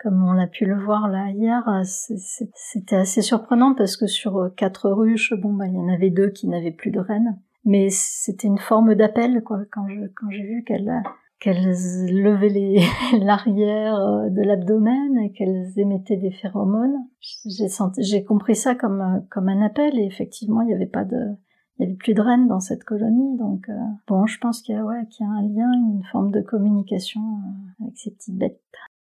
comme on a pu le voir là hier, c'était assez surprenant parce que sur 4 ruches, il y en avait 2 qui n'avaient plus de reine. Mais c'était une forme d'appel, quoi, quand j'ai vu qu'elles levaient l'arrière de l'abdomen et qu'elles émettaient des phéromones. J'ai compris ça comme un appel, et effectivement, il y avait plus de reines dans cette colonie, donc je pense qu'il y a un lien, une forme de communication avec ces petites bêtes.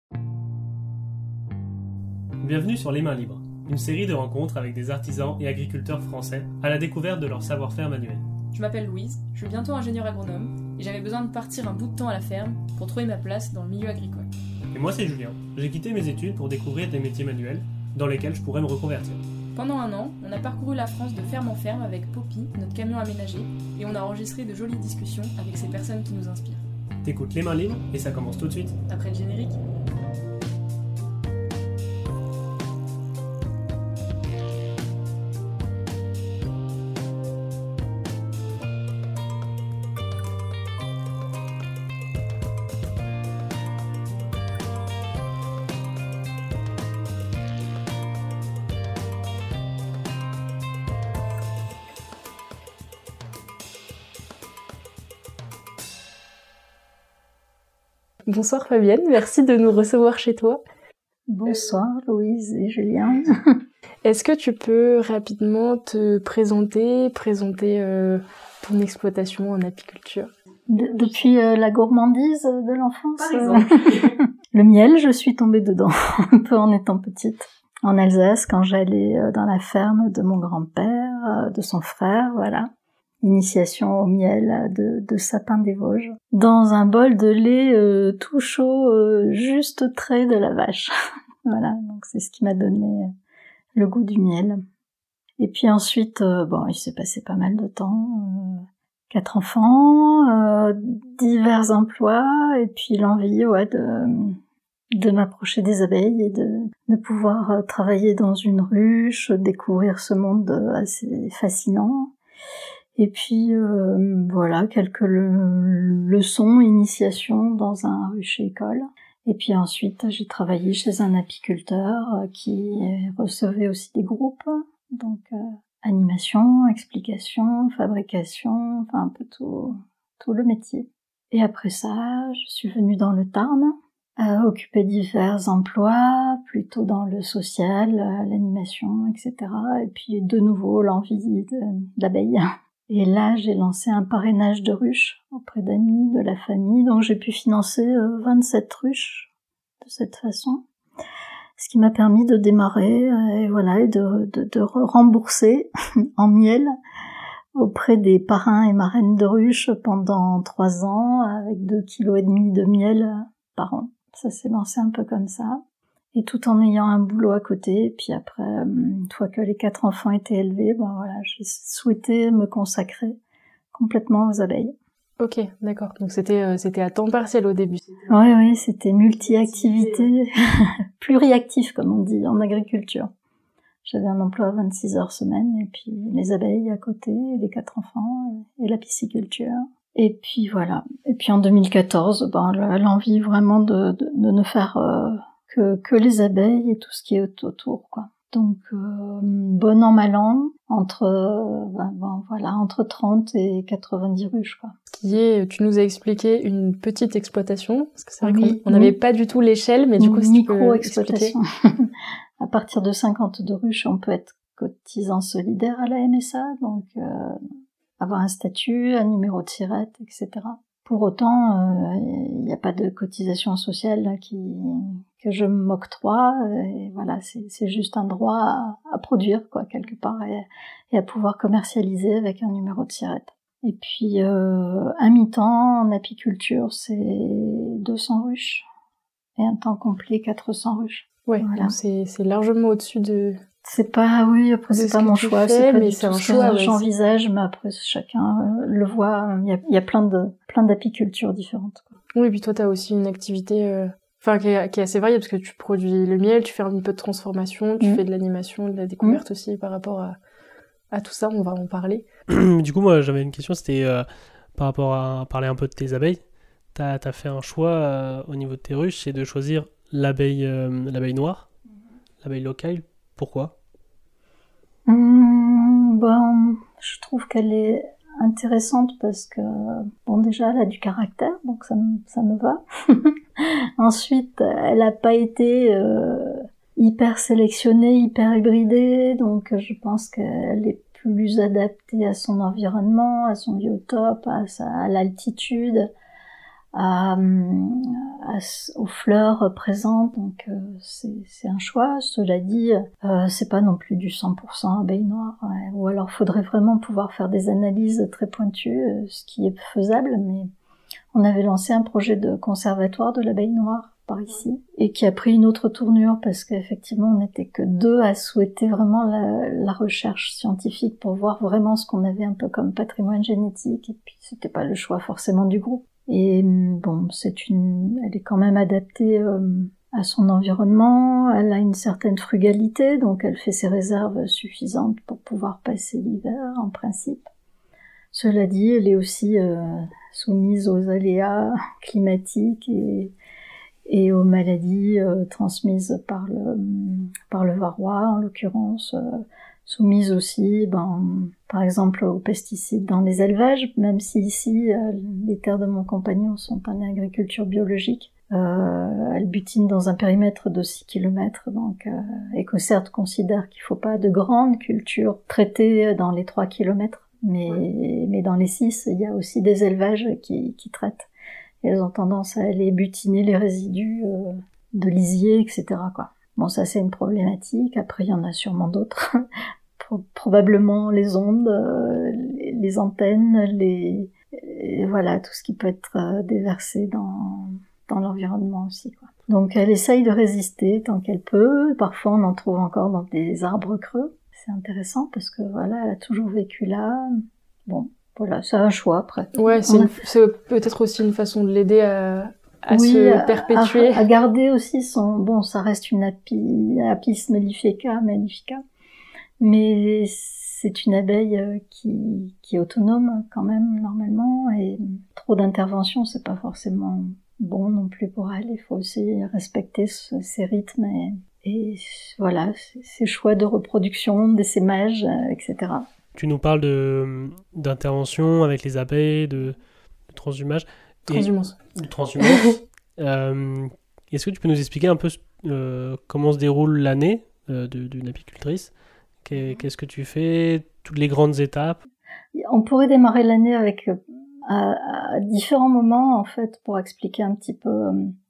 Bienvenue sur Les Mains Libres, une série de rencontres avec des artisans et agriculteurs français à la découverte de leur savoir-faire manuel. Je m'appelle Louise, je suis bientôt ingénieure agronome et j'avais besoin de partir un bout de temps à la ferme pour trouver ma place dans le milieu agricole. Et moi c'est Julien, j'ai quitté mes études pour découvrir des métiers manuels dans lesquels je pourrais me reconvertir. Pendant 1 an, on a parcouru la France de ferme en ferme avec Poppy, notre camion aménagé, et on a enregistré de jolies discussions avec ces personnes qui nous inspirent. T'écoutes Les Mains Libres et ça commence tout de suite. Après le générique. Bonsoir Fabienne, merci de nous recevoir chez toi. Bonsoir Louise et Julien. Est-ce que tu peux rapidement te présenter ton exploitation en apiculture ? Depuis la gourmandise de l'enfance. Par exemple. Le miel, je suis tombée dedans un peu en étant petite. En Alsace, quand j'allais dans la ferme de mon grand-père, de son frère, voilà. Initiation au miel de sapin des Vosges, dans un bol de lait tout chaud, juste trait de la vache. Voilà, donc c'est ce qui m'a donné le goût du miel. Et puis ensuite, il s'est passé pas mal de temps, 4 enfants, divers emplois, et puis l'envie de m'approcher des abeilles et de pouvoir travailler dans une ruche, découvrir ce monde assez fascinant. Et puis quelques leçons, initiation dans un rucher-école. Et puis ensuite, j'ai travaillé chez un apiculteur qui recevait aussi des groupes, donc animation, explication, fabrication, un peu tout le métier. Et après ça, je suis venue dans le Tarn, occuper divers emplois, plutôt dans le social, l'animation, etc. Et puis de nouveau l'envie d'abeilles. Et là, j'ai lancé un parrainage de ruches auprès d'amis, de la famille, donc j'ai pu financer 27 ruches de cette façon, ce qui m'a permis de démarrer et de rembourser en miel auprès des parrains et marraines de ruches pendant 3 ans, avec 2,5 kg de miel par an. Ça s'est lancé un peu comme ça. Et tout en ayant un boulot à côté. Et puis après, une fois que les 4 enfants étaient élevés, j'ai souhaité me consacrer complètement aux abeilles. Ok, d'accord. Donc c'était à temps partiel au début. Oui, c'était multi-activité, pluriactif comme on dit en agriculture. J'avais un emploi à 26 heures semaine, et puis les abeilles à côté, les 4 enfants, et la pisciculture. Et puis voilà. Et puis en 2014, l'envie vraiment de ne faire que les abeilles et tout ce qui est autour, quoi. Donc bon an mal an, entre 30 et 90 ruches, quoi. Qui est, tu nous as expliqué, une petite exploitation, parce que c'est vrai qu'on n'avait pas du tout l'échelle, mais du coup, si tu peux expliquer. À partir de 52 ruches, on peut être cotisant solidaire à la MSA, donc avoir un statut, un numéro de SIRET, etc. Pour autant, il n'y a pas de cotisation sociale que je m'octroie. Et voilà, c'est juste un droit à produire, quoi, quelque part, et à pouvoir commercialiser avec un numéro de SIRET. Et puis, un mi-temps en apiculture, c'est 200 ruches, et un temps complet, 400 ruches. Ouais, voilà. Donc c'est largement au-dessus de... C'est pas mon choix, c'est pas mais du c'est tout un ce choix, que j'envisage, mais après chacun le voit. Il y a plein d'apicultures différentes, quoi. Oui, et puis toi t'as aussi une activité qui est assez variée, parce que tu produis le miel, tu fais un peu de transformation, tu fais de l'animation, de la découverte aussi par rapport à tout ça, on va en parler. Du coup, moi j'avais une question, c'était par rapport à parler un peu de tes abeilles. T'as fait un choix au niveau de tes ruches, c'est de choisir l'abeille noire, l'abeille locale, pourquoi ? Je trouve qu'elle est intéressante parce que, bon, déjà, elle a du caractère, donc ça me va. Ensuite, elle n'a pas été hyper sélectionnée, hyper hybridée, donc je pense qu'elle est plus adaptée à son environnement, à son biotope, à l'altitude, aux fleurs présentes, donc c'est un choix. Cela dit, c'est pas non plus du 100% abeille noire, ouais. Ou alors faudrait vraiment pouvoir faire des analyses très pointues, ce qui est faisable, mais on avait lancé un projet de conservatoire de l'abeille noire par ici, et qui a pris une autre tournure parce qu'effectivement on n'était que 2 à souhaiter vraiment la recherche scientifique pour voir vraiment ce qu'on avait un peu comme patrimoine génétique, et puis c'était pas le choix forcément du groupe. Et bon, elle est quand même adaptée à son environnement, elle a une certaine frugalité, donc elle fait ses réserves suffisantes pour pouvoir passer l'hiver en principe. Cela dit, elle est aussi soumise aux aléas climatiques et aux maladies transmises par le varroa, en l'occurrence, soumise aussi, par exemple, aux pesticides dans les élevages, même si ici, les terres de mon compagnon sont en agriculture biologique. Elle butine dans un périmètre de 6 km, donc EcoCert considère qu'il ne faut pas de grandes cultures traitées dans les 3 km, mais dans les 6, il y a aussi des élevages qui traitent. Et elles ont tendance à aller butiner les résidus de lisier, etc., quoi. Bon, ça c'est une problématique. Après, il y en a sûrement d'autres. Probablement les ondes, les antennes, voilà, tout ce qui peut être déversé dans l'environnement aussi, quoi. Donc elle essaye de résister tant qu'elle peut. Parfois on en trouve encore dans des arbres creux. C'est intéressant parce que voilà, elle a toujours vécu là. Bon, voilà, c'est un choix après. Ouais, c'est peut-être aussi une façon de l'aider à se perpétuer. À garder aussi ça reste une Apis mellifica, mais c'est une abeille qui est autonome quand même normalement, et trop d'intervention c'est pas forcément bon non plus pour elle. Il faut aussi respecter ses rythmes et voilà, ses choix de reproduction, d'essaimage, etc. Tu nous parles d'intervention avec les abeilles, de transhumage. Transhumance. De transhumance. Est-ce que tu peux nous expliquer un peu comment se déroule l'année d'une apicultrice ? Qu'est-ce que tu fais ? Toutes les grandes étapes ? On pourrait démarrer l'année avec à différents moments, en fait, pour expliquer un petit peu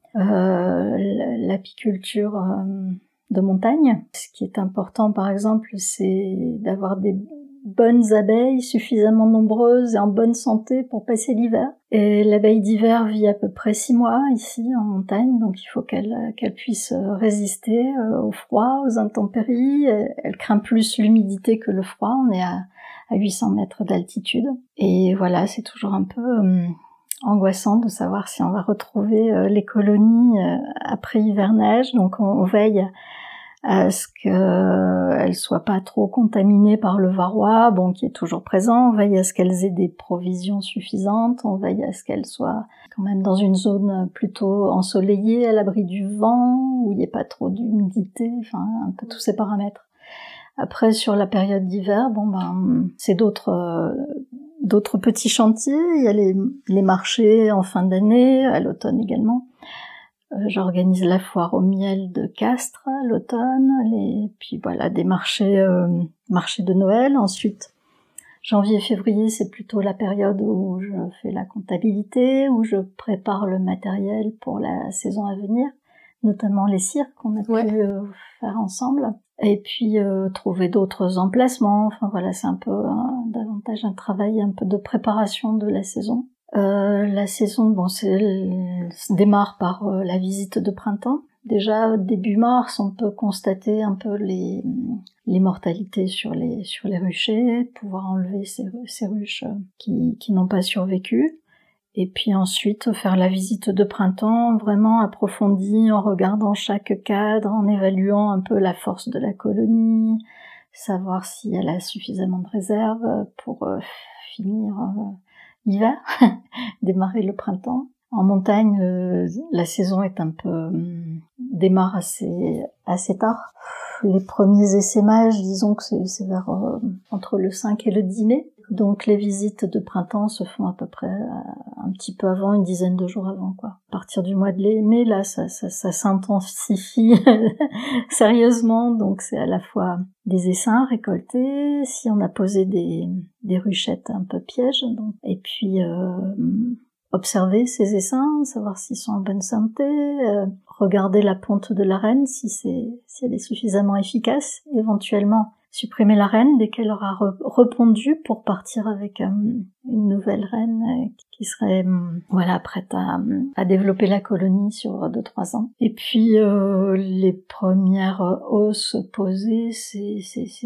l'apiculture de montagne. Ce qui est important, par exemple, c'est d'avoir des bonnes abeilles suffisamment nombreuses et en bonne santé pour passer l'hiver. Et l'abeille d'hiver vit à peu près 6 mois ici en montagne, donc il faut qu'elle puisse résister au froid, aux intempéries. Elle craint plus l'humidité que le froid. On est à 800 mètres d'altitude. Et voilà, c'est toujours un peu angoissant de savoir si on va retrouver les colonies après hivernage. Donc on veille à ce qu'elles soient pas trop contaminées par le varroa, qui est toujours présent. On veille à ce qu'elles aient des provisions suffisantes. On veille à ce qu'elles soient quand même dans une zone plutôt ensoleillée, à l'abri du vent, où il n'y ait pas trop d'humidité, enfin un peu tous ces paramètres. Après, sur la période d'hiver, c'est d'autres petits chantiers. Il y a les marchés en fin d'année, à l'automne également. J'organise la foire au miel de Castres à l'automne, puis voilà, des marchés de Noël. Ensuite, janvier-février, c'est plutôt la période où je fais la comptabilité, où je prépare le matériel pour la saison à venir, notamment les cirques qu'on a pu faire ensemble. Et puis trouver d'autres emplacements. Enfin voilà, c'est un peu davantage un travail un peu de préparation de la saison. La saison, elle démarre par la visite de printemps. Déjà début mars, on peut constater un peu les mortalités sur les ruchers, pouvoir enlever ces ruches qui n'ont pas survécu. Et puis ensuite faire la visite de printemps vraiment approfondie, en regardant chaque cadre, en évaluant un peu la force de la colonie, savoir si elle a suffisamment de réserves pour finir l'hiver, démarrer le printemps. En montagne, la saison est un peu démarre assez tard. Les premiers essaimages, disons que c'est vers entre le 5 et le 10 mai. Donc les visites de printemps se font à peu près un petit peu avant, une dizaine de jours avant, quoi. À partir du mois de mai, là, ça s'intensifie sérieusement. Donc c'est à la fois des essaims récoltés, si on a posé des ruchettes un peu pièges, donc, et puis observer ces essaims, savoir s'ils sont en bonne santé, regarder la ponte de la reine si elle est suffisamment efficace, éventuellement supprimer la reine dès qu'elle aura repondu pour partir avec une nouvelle reine qui serait prête à développer la colonie sur 2-3 ans. Et puis les premières hausses posées, c'est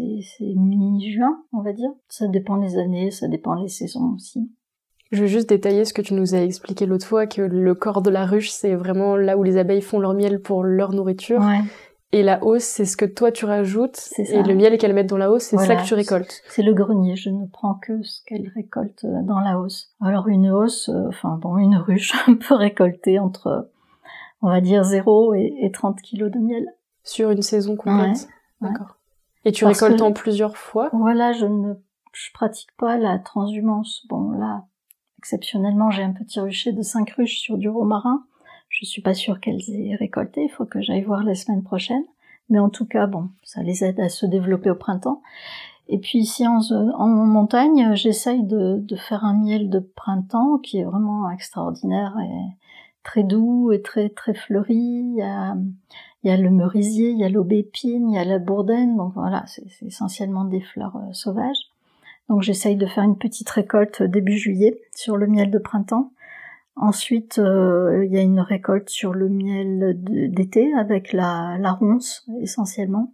mi-juin, on va dire. Ça dépend les années, ça dépend les saisons aussi. Je veux juste détailler ce que tu nous as expliqué l'autre fois, que le corps de la ruche, c'est vraiment là où les abeilles font leur miel pour leur nourriture. Ouais. Et la hausse, c'est ce que toi tu rajoutes. Et le miel qu'elles mettent dans la hausse, c'est ça que tu récoltes. C'est le grenier. Je ne prends que ce qu'elles récoltent dans la hausse. Alors une hausse, une ruche peut récolter entre, on va dire, 0 et 30 kilos de miel. Sur une saison complète. Ouais. D'accord. Et tu récoltes en plusieurs fois? Voilà, je pratique pas la transhumance. Bon, là, exceptionnellement, j'ai un petit rucher de 5 ruches sur du romarin. Je suis pas sûre qu'elles aient récolté, il faut que j'aille voir la semaine prochaine. Mais en tout cas, bon, ça les aide à se développer au printemps. Et puis ici, en montagne, j'essaye de faire un miel de printemps qui est vraiment extraordinaire et très doux et très, très fleuri. Il y a le merisier, il y a l'aubépine, il y a la bourdaine. Donc voilà, c'est essentiellement des fleurs sauvages. Donc j'essaye de faire une petite récolte début juillet sur le miel de printemps. Ensuite, il y a une récolte sur le miel d'été avec la ronce essentiellement.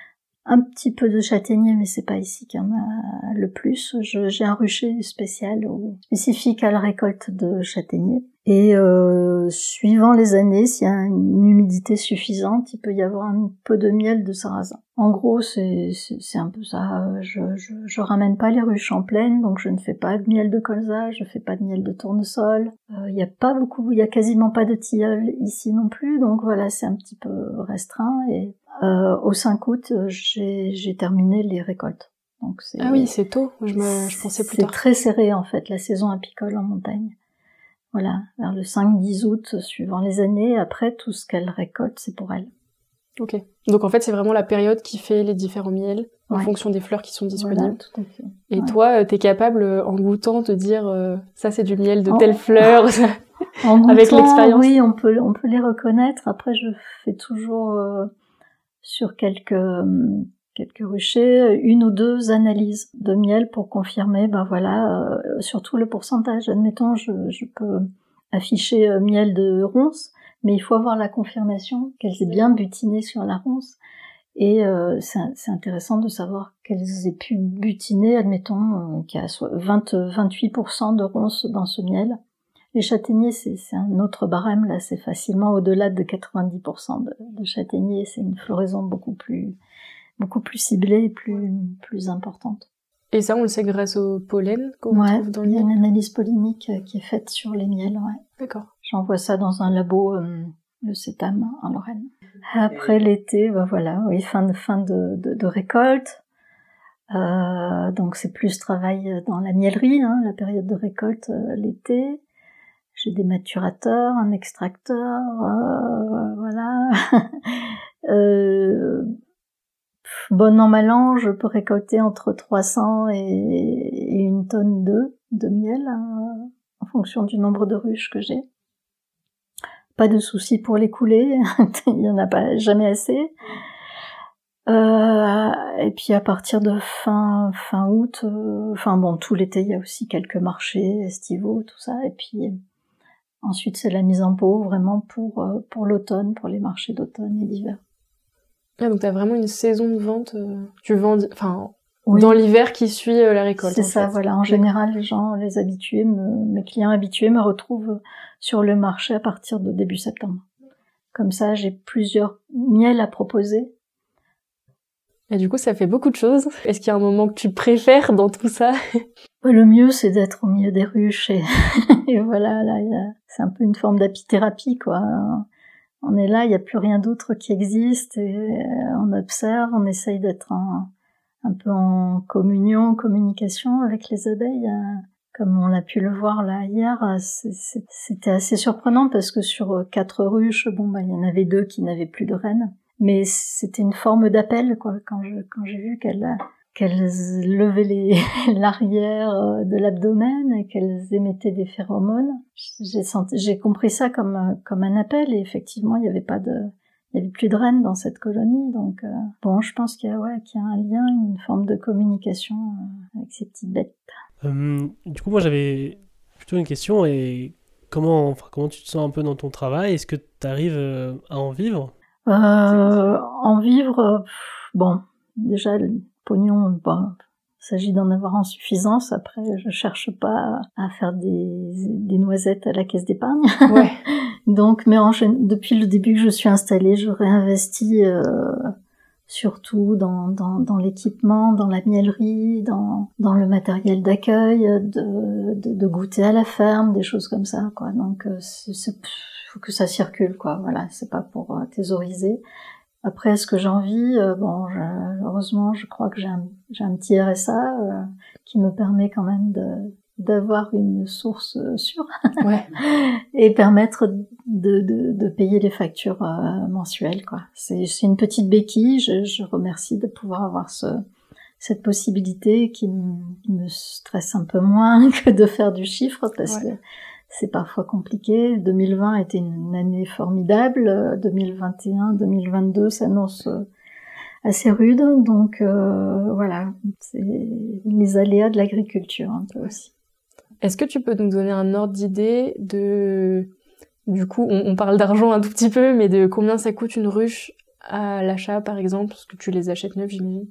Un petit peu de châtaignier, mais c'est pas ici qu'il y en a le plus. J'ai un rucher spécial ou spécifique à la récolte de châtaignier. Et suivant les années, s'il y a une humidité suffisante, il peut y avoir un peu de miel de sarrasin. En gros, c'est un peu ça. Je ramène pas les ruches en pleine, donc je ne fais pas de miel de colza, je fais pas de miel de tournesol. Il y a quasiment pas de tilleul ici non plus, donc voilà, c'est un petit peu restreint. Et au 5 août, j'ai terminé les récoltes. Donc ah oui, c'est tôt. Je pensais plus tard. C'est très serré en fait, la saison apicole en montagne. Voilà, vers le 5-10 août, suivant les années. Après, tout ce qu'elle récolte, c'est pour elle. Ok. Donc en fait, c'est vraiment la période qui fait les différents miels en fonction des fleurs qui sont disponibles. Voilà, tout à fait. Et toi, t'es capable, en goûtant, de dire ça c'est du miel de telle fleur avec l'expérience. Oui, on peut les reconnaître. Après, je fais toujours sur quelques ruchers, 1 ou 2 analyses de miel pour confirmer, surtout le pourcentage. Admettons, je peux afficher miel de ronce, mais il faut avoir la confirmation qu'elles aient bien butiné sur la ronce. Et c'est intéressant de savoir qu'elles aient pu butiner, admettons, qu'il y a 28% de ronce dans ce miel. Les châtaigniers, c'est un autre barème, là, c'est facilement au-delà de 90% de châtaigniers, c'est une floraison beaucoup plus ciblée et plus importante. Et ça, on le sait grâce au pollen qu'on trouve dans le miel. Il y a une analyse pollinique qui est faite sur les miels, ouais. D'accord. J'envoie ça dans un labo, le CETAM, en Lorraine. Après l'été, fin de récolte. Donc c'est plus travail dans la miellerie, la période de récolte l'été. J'ai des maturateurs, un extracteur, voilà. Bon an, mal an, je peux récolter entre 300 et 1 tonne de miel, en fonction du nombre de ruches que j'ai. Pas de souci pour l'écouler, il y en a pas jamais assez. Et puis à partir de fin août, tout l'été, il y a aussi quelques marchés estivaux, tout ça. Et puis ensuite, c'est la mise en pot vraiment pour l'automne, pour les marchés d'automne et d'hiver. Ah, donc t'as vraiment une saison de vente, tu vends, dans l'hiver qui suit la récolte. C'est ça, voilà. En général, mes clients habitués me retrouvent sur le marché à partir de début septembre. Comme ça, j'ai plusieurs miels à proposer Et du coup, ça fait beaucoup de choses. Est-ce qu'il y a un moment que tu préfères dans tout ça? Le mieux, c'est d'être au milieu des ruches et voilà, là, c'est un peu une forme d'apithérapie, quoi. On est là, il n'y a plus rien d'autre qui existe et on observe, on essaye d'être un peu en communication avec les abeilles. Comme on a pu le voir là hier, c'était assez surprenant parce que sur 4 ruches, il y en avait 2 qui n'avaient plus de reines. Mais c'était une forme d'appel, quoi, quand j'ai vu qu'elles levaient l'arrière de l'abdomen et qu'elles émettaient des phéromones. J'ai compris ça comme un appel et effectivement, il y avait plus de reines dans cette colonie, donc je pense qu'il y a un lien, une forme de communication avec ces petites bêtes. Du coup, moi j'avais plutôt une question, et comment tu te sens un peu dans ton travail? Est-ce que tu arrives à en vivre? En vivre, déjà le pognon, il s'agit d'en avoir en suffisance. Après, je cherche pas à faire des noisettes à la caisse d'épargne. Ouais. Donc, mais depuis le début que je suis installée, je réinvestis surtout dans l'équipement, dans la miellerie, dans le matériel d'accueil, de goûter à la ferme, des choses comme ça, quoi. Donc, faut que ça circule, quoi. Voilà, c'est pas pour thésauriser. Après, ce que j'ai envie, heureusement, je crois que j'ai un petit RSA qui me permet quand même d'avoir une source sûre. Ouais. Et permettre de payer les factures mensuelles, quoi. C'est une petite béquille. Je remercie de pouvoir avoir cette possibilité qui me stresse un peu moins que de faire du chiffre, parce que c'est parfois compliqué. 2020 était une année formidable. 2021, 2022 s'annonce assez rude. Donc voilà, c'est les aléas de l'agriculture un peu aussi. Est-ce que tu peux nous donner un ordre d'idée du coup, on parle d'argent un tout petit peu, mais de combien ça coûte une ruche à l'achat, par exemple, parce que tu les achètes neuves, j'imagine?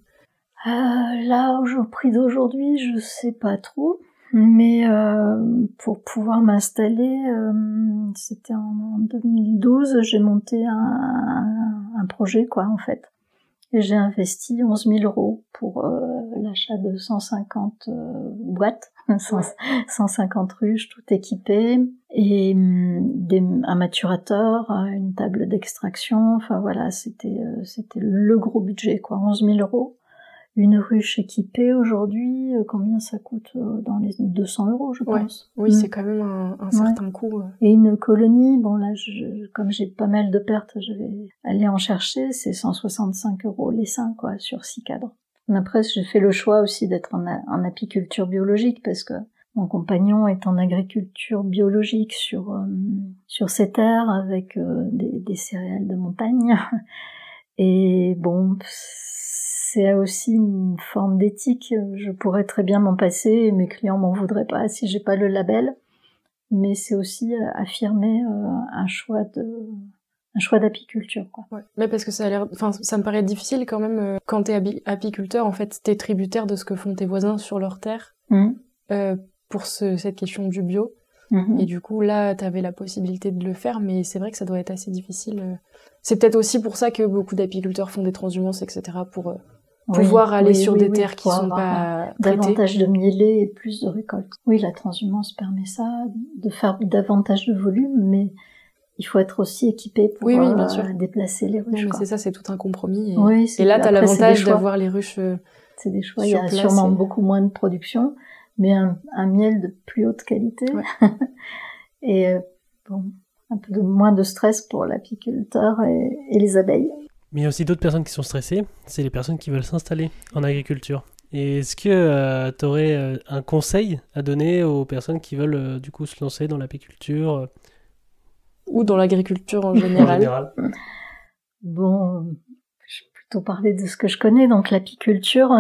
Là, au prix d'aujourd'hui, je sais pas trop. Mais pour pouvoir m'installer, c'était en 2012, j'ai monté un projet, quoi, en fait. Et j'ai investi 11 000 € pour l'achat de 150 boîtes, 150 ruches, tout équipées, et un maturateur, une table d'extraction. Enfin voilà, c'était le gros budget, quoi, 11 000 €. Une ruche équipée aujourd'hui, combien ça coûte? Dans les 200 €, je pense. Oui, c'est quand même un certain coût. Et une colonie, là, comme j'ai pas mal de pertes, je vais aller en chercher, c'est 165 € l'essaim, quoi, sur 6 cadres. Après, j'ai fait le choix aussi d'être en apiculture biologique, parce que mon compagnon est en agriculture biologique sur ses terres, avec des céréales de montagne. Et c'est aussi une forme d'éthique. Je pourrais très bien m'en passer et mes clients m'en voudraient pas si j'ai pas le label. Mais c'est aussi affirmer un choix d'apiculture, quoi. Ouais. Mais parce que ça me paraît difficile quand même, quand t'es apiculteur, en fait, t'es tributaire de ce que font tes voisins sur leurs terres, pour cette question du bio. Et du coup, là, t'avais la possibilité de le faire, mais c'est vrai que ça doit être assez difficile. C'est peut-être aussi pour ça que beaucoup d'apiculteurs font des transhumances, etc., pour pouvoir aller sur des terres qui sont pas traitées. Davantage de mielés et plus de récoltes. Oui, la transhumance permet ça, de faire davantage de volume, mais il faut être aussi équipé pour bien sûr. déplacer les ruches. Non, mais c'est ça, c'est tout un compromis. Et là, t'as l'avantage d'avoir les ruches c'est des choix. Il y a sûrement beaucoup moins de production, mais un miel de plus haute qualité. Ouais. Et un peu moins de stress pour l'apiculteur et les abeilles. Mais il y a aussi d'autres personnes qui sont stressées, c'est les personnes qui veulent s'installer en agriculture. Et est-ce que tu aurais un conseil à donner aux personnes qui veulent du coup se lancer dans l'apiculture ou dans l'agriculture en général? Je vais plutôt parler de ce que je connais. Donc l'apiculture,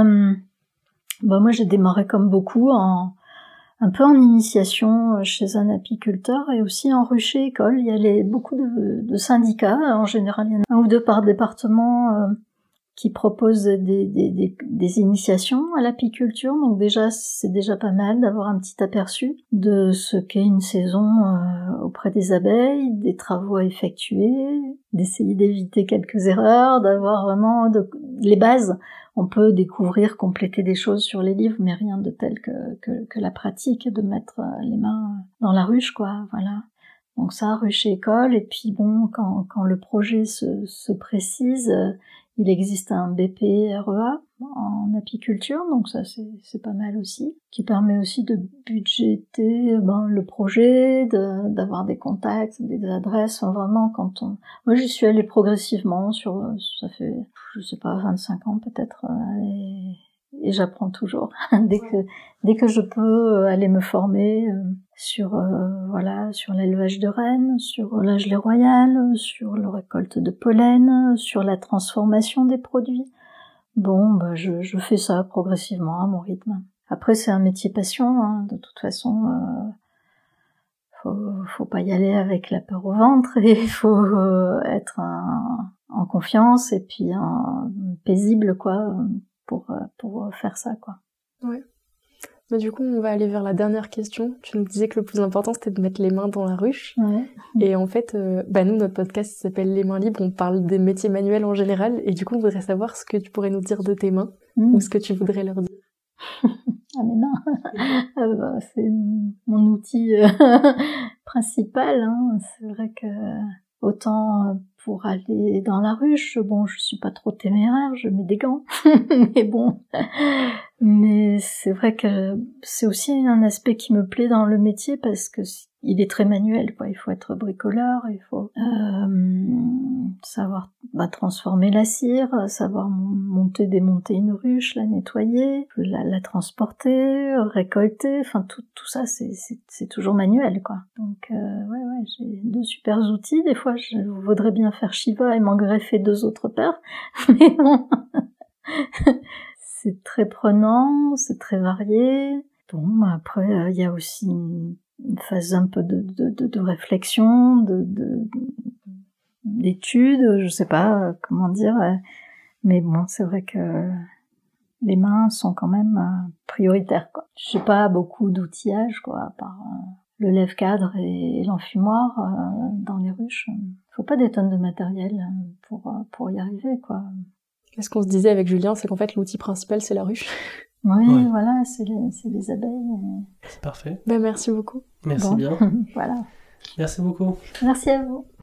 moi j'ai démarré comme beaucoup un peu en initiation chez un apiculteur et aussi en rucher école. Il y a beaucoup de syndicats. En général, il y en a un ou deux par département qui proposent des initiations à l'apiculture. Donc déjà, c'est déjà pas mal d'avoir un petit aperçu de ce qu'est une saison auprès des abeilles, des travaux à effectuer, d'essayer d'éviter quelques erreurs, d'avoir vraiment les bases. On peut découvrir, compléter des choses sur les livres, mais rien de tel que la pratique de mettre les mains dans la ruche, quoi, voilà. Donc ça, ruche et école, et puis bon, quand le projet se précise, il existe un BPREA en apiculture, donc ça c'est pas mal aussi, qui permet aussi de budgéter le projet, d'avoir des contacts, des adresses, vraiment moi j'y suis allée progressivement ça fait, je sais pas, 25 ans peut-être, et j'apprends toujours. dès que je peux aller me former sur l'élevage de rennes, sur la gelée royale, sur la récolte de pollen, sur la transformation des produits. Bon, je fais ça progressivement à mon rythme. Après, c'est un métier passion, hein, de toute façon. Faut pas y aller avec la peur au ventre, et il faut être en confiance et puis paisible, quoi, pour faire ça, quoi. Ouais. Mais du coup, on va aller vers la dernière question. Tu nous disais que le plus important, c'était de mettre les mains dans la ruche. Ouais. Et en fait, nous, notre podcast s'appelle Les Mains Libres. On parle des métiers manuels en général. Et du coup, on voudrait savoir ce que tu pourrais nous dire de tes mains, ou ce que tu voudrais leur dire. Ah, mes mains. C'est mon outil principal, hein. C'est vrai que autant pour aller dans la ruche, bon, je suis pas trop téméraire, je mets des gants, mais bon. Mais c'est vrai que c'est aussi un aspect qui me plaît dans le métier, parce que il est très manuel, quoi. Il faut être bricoleur, il faut savoir transformer la cire, savoir monter, démonter une ruche, la nettoyer, la transporter, récolter, enfin tout ça c'est toujours manuel, quoi. Donc ouais, j'ai 2 super outils. Des fois je voudrais bien faire Shiva et m'en greffer 2 autres paires, mais bon. C'est très prenant, c'est très varié. Bon, après il y a aussi une phase un peu de réflexion, d'études, je sais pas comment dire, mais bon, c'est vrai que les mains sont quand même prioritaires, quoi. J'ai pas beaucoup d'outillage, quoi, à part le lève-cadre et l'enfumoir dans les ruches. Faut pas des tonnes de matériel pour y arriver, quoi. Ce qu'on se disait avec Julien, c'est qu'en fait l'outil principal c'est la ruche. Oui, ouais. Voilà, c'est les abeilles. C'est parfait. Merci beaucoup. Merci bien. Voilà. Merci beaucoup. Merci à vous.